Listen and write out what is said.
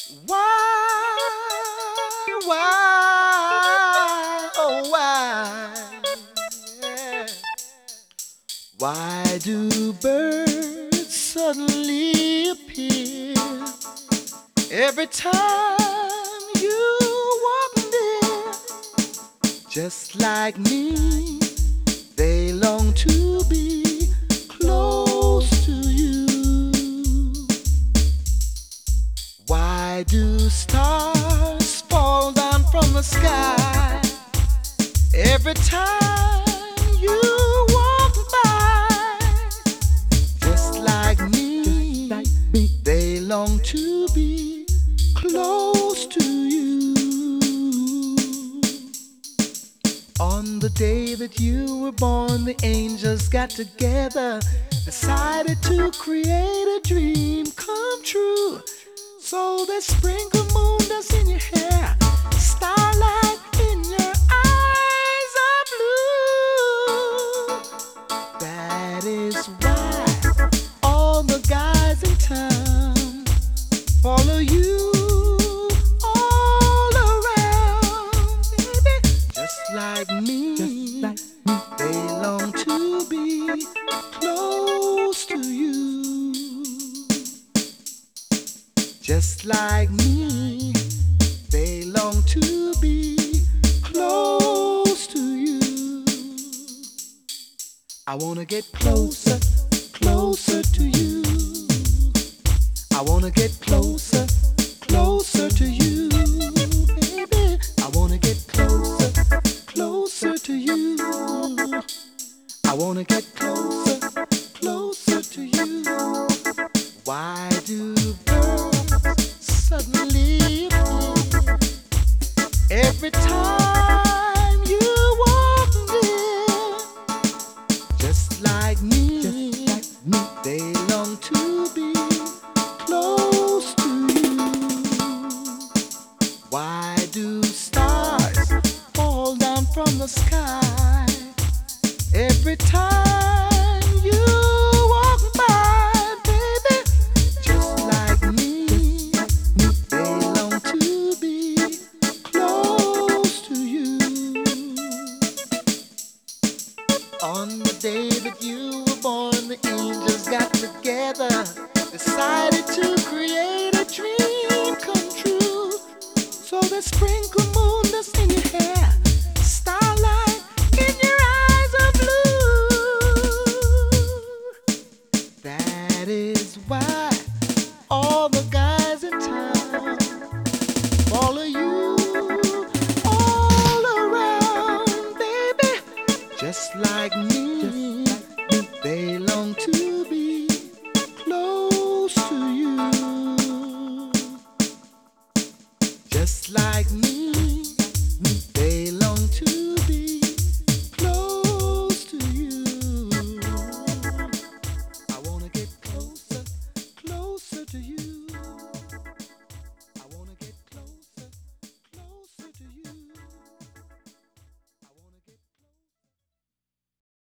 Oh why, yeah. Why do birds suddenly appear every time you walk near? Just like me, they long to be close to you. Why do stars fall down from the sky every time you walk by? Just like me, they long to be close to you. On the day that you were born, the angels got together, decided to create a dream come true. So they sprinkle moon dust in your hair, starlight in your eyes are blue. That is why all the guys in town follow you all around, baby. Just like me, they long to be close to you. Just like me, they long to be close to you. I wanna get closer, closer to you. I wanna get closer, closer to you, baby. I wanna get closer, closer to you. I wanna get closer, closer to you. Why do birds suddenly appear every time you walk near? Just like me, they long to be close to you. Why do stars fall down from the sky every time you walk by, baby? Just like me, they long to be close to you. On the day that you were born, the angels got together, decided to create a dream come true. So they sprinkle moon dust in your hair, starlight in your eyes are blue. That is why all the guys in town follow you all around, baby. Just like me, they long to be close to you. Just like me,